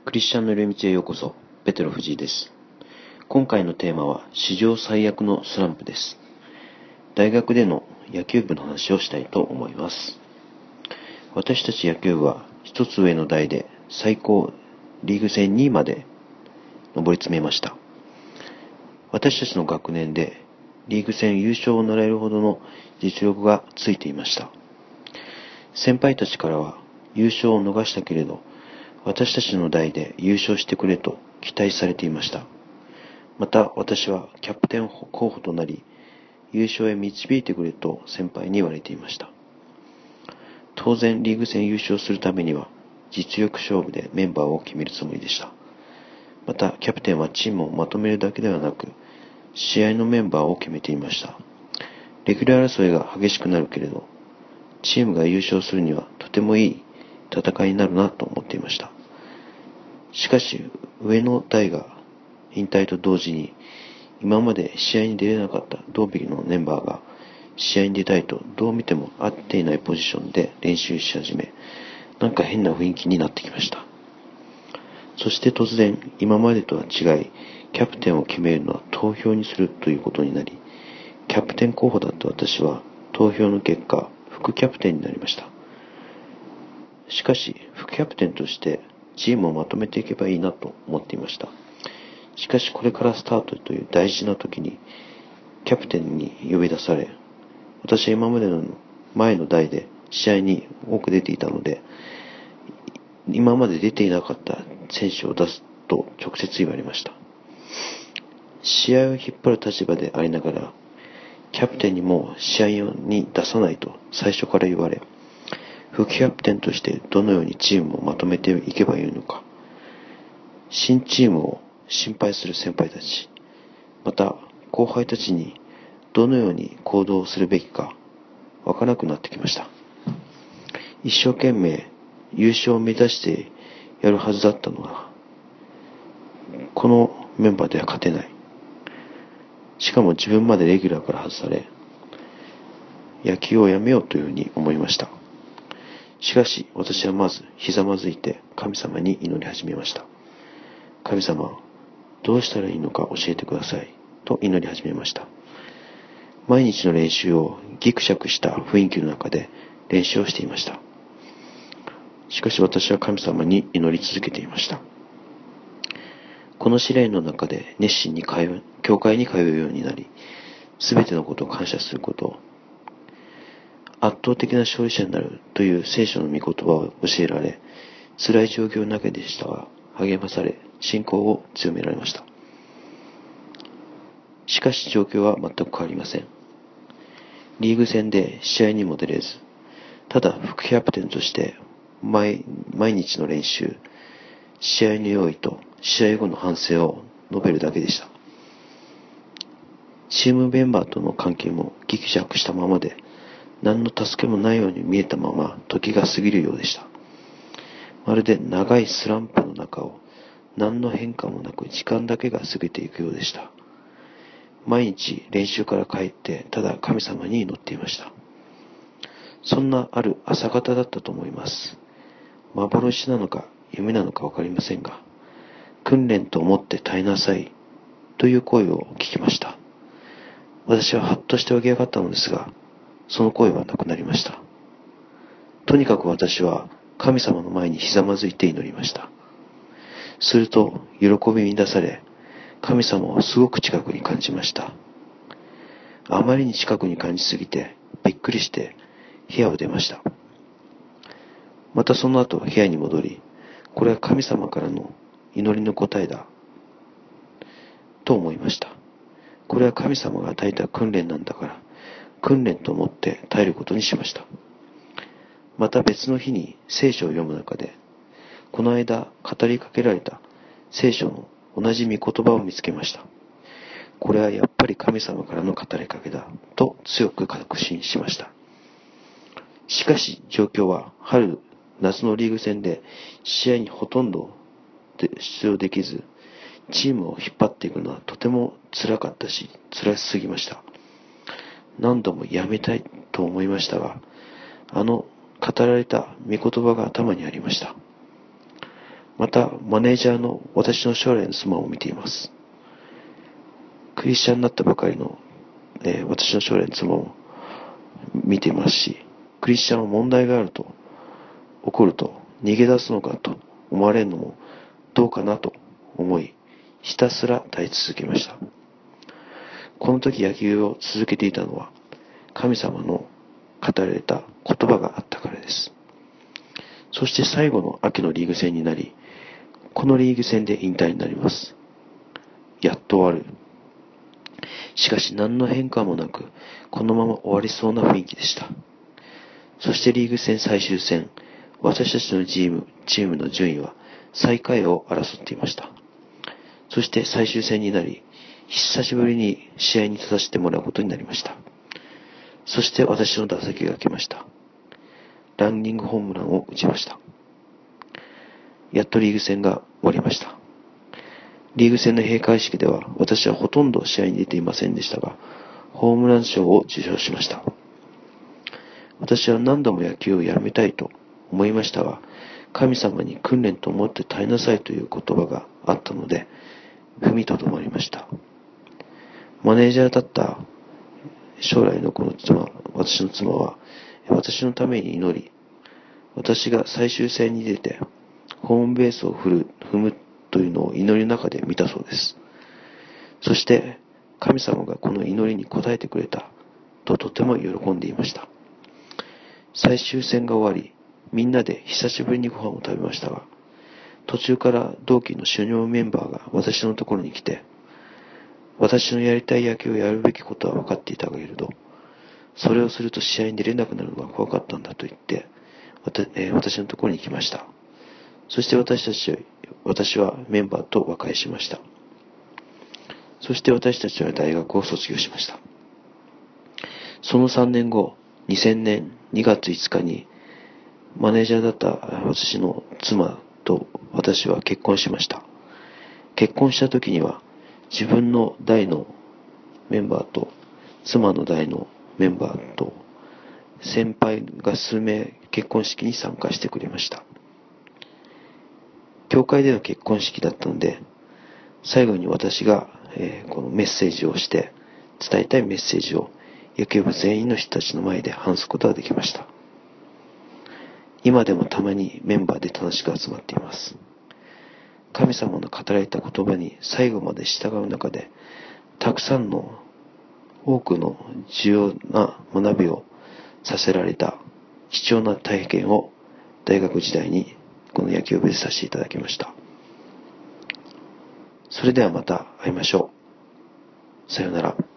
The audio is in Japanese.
クリスチャンの寄り道へようこそ。ペテロ藤井です。今回のテーマは史上最悪のスランプです。大学での野球部の話をしたいと思います。私たち野球部は一つ上の代で最高リーグ戦2位まで上り詰めました。私たちの学年でリーグ戦優勝を狙えるほどの実力がついていました。先輩たちからは優勝を逃したけれど私たちの代で優勝してくれと期待されていました。また私はキャプテン候補となり優勝へ導いてくれと先輩に言われていました。当然リーグ戦優勝するためには実力勝負でメンバーを決めるつもりでした。またキャプテンはチームをまとめるだけではなく試合のメンバーを決めていました。レギュラー争いが激しくなるけれどチームが優勝するにはとてもいい戦いになるなと思っていました。しかし上の代が引退と同時に今まで試合に出れなかった同期のメンバーが試合に出たいとどう見ても合っていないポジションで練習し始め、なんか変な雰囲気になってきました。そして突然今までとは違いキャプテンを決めるのは投票にするということになり、キャプテン候補だった私は投票の結果副キャプテンになりました。しかし副キャプテンとしてチームをまとめていけばいいなと思っていました。しかしこれからスタートという大事な時にキャプテンに呼び出され、私は今までの前の代で試合に多く出ていたので、今まで出ていなかった選手を出すと直接言われました。試合を引っ張る立場でありながら、キャプテンにも試合に出さないと最初から言われ、副キャプテンとしてどのようにチームをまとめていけばいいのか、新チームを心配する先輩たち、また後輩たちにどのように行動するべきかわからなくなってきました。一生懸命優勝を目指してやるはずだったのが、このメンバーでは勝てない。しかも自分までレギュラーから外され、野球をやめようというふうに思いました。しかし私はまずひざまずいて神様に祈り始めました。神様、どうしたらいいのか教えてくださいと祈り始めました。毎日の練習をギクシャクした雰囲気の中で練習をしていました。しかし私は神様に祈り続けていました。この試練の中で熱心に教会に通うようになり、すべてのことを感謝すること、圧倒的な勝利者になるという聖書の御言葉を教えられ、辛い状況の中でしたが励まされ、信仰を強められました。しかし状況は全く変わりません。リーグ戦で試合にも出れず、ただ副キャプテンとして毎日の練習、試合の用意と試合後の反省を述べるだけでした。チームメンバーとの関係もギクシャクしたままで、何の助けもないように見えたまま時が過ぎるようでした。まるで長いスランプの中を何の変化もなく時間だけが過ぎていくようでした。毎日練習から帰ってただ神様に祈っていました。そんなある朝方だったと思います。幻なのか夢なのかわかりませんが、訓練と思って耐えなさいという声を聞きました。私はハッとして起き上がったのですが、その声はなくなりました。とにかく私は神様の前にひざまずいて祈りました。すると喜びに出され、神様をすごく近くに感じました。あまりに近くに感じすぎてびっくりして部屋を出ました。またその後部屋に戻り、これは神様からの祈りの答えだと思いました。これは神様が与えた訓練なんだから、訓練と思って耐えることにしました。また別の日に聖書を読む中で、この間語りかけられた聖書の同じ御言葉を見つけました。これはやっぱり神様からの語りかけだと強く確信しました。しかし状況は春夏のリーグ戦で試合にほとんど出場できず、チームを引っ張っていくのはとても辛かったし辛すぎました。何度もやめたいと思いましたが、語られた御言葉が頭にありました。 また、マネージャーの私の将来の妻を見ています。クリスチャンになったばかりの、私の将来の妻を見ていますし、クリスチャンは問題があると、起こると逃げ出すのかと思われるのもどうかなと思い、ひたすら耐え続けました。この時野球を続けていたのは、神様の語られた言葉があったからです。そして最後の秋のリーグ戦になり、このリーグ戦で引退になります。やっと終わる。しかし何の変化もなく、このまま終わりそうな雰囲気でした。そしてリーグ戦最終戦、私たちのチームの順位は最下位を争っていました。そして最終戦になり、久しぶりに試合に立たせてもらうことになりました。そして私の打席が来ました。ランニングホームランを打ちました。やっとリーグ戦が終わりました。リーグ戦の閉会式では私はほとんど試合に出ていませんでしたが、ホームラン賞を受賞しました。私は何度も野球をやめたいと思いましたが、神様に訓練と思って耐えなさいという言葉があったので、踏みとどまりました。マネージャーだった将来の私の妻は、私のために祈り、私が最終戦に出て、ホームベースを踏むというのを祈りの中で見たそうです。そして、神様がこの祈りに応えてくれたととても喜んでいました。最終戦が終わり、みんなで久しぶりにご飯を食べましたが、途中から同期の主要メンバーが私のところに来て、私のやりたい野球をやるべきことは分かっていたけれど、それをすると試合に出れなくなるのが怖かったんだと言って、私のところに来ました。そして私はメンバーと和解しました。そして私たちは大学を卒業しました。その3年後、2000年2月5日に、マネージャーだった私の妻と私は結婚しました。結婚した時には、自分の代のメンバーと、妻の代のメンバーと、先輩が数名結婚式に参加してくれました。教会での結婚式だったので、最後に私が、このメッセージをして、伝えたいメッセージを野球部全員の人たちの前で話すことができました。今でもたまにメンバーで楽しく集まっています。神様の語られた言葉に最後まで従う中で、たくさんの多くの重要な学びをさせられた貴重な体験を大学時代にこの野球部でさせていただきました。それではまた会いましょう。さようなら。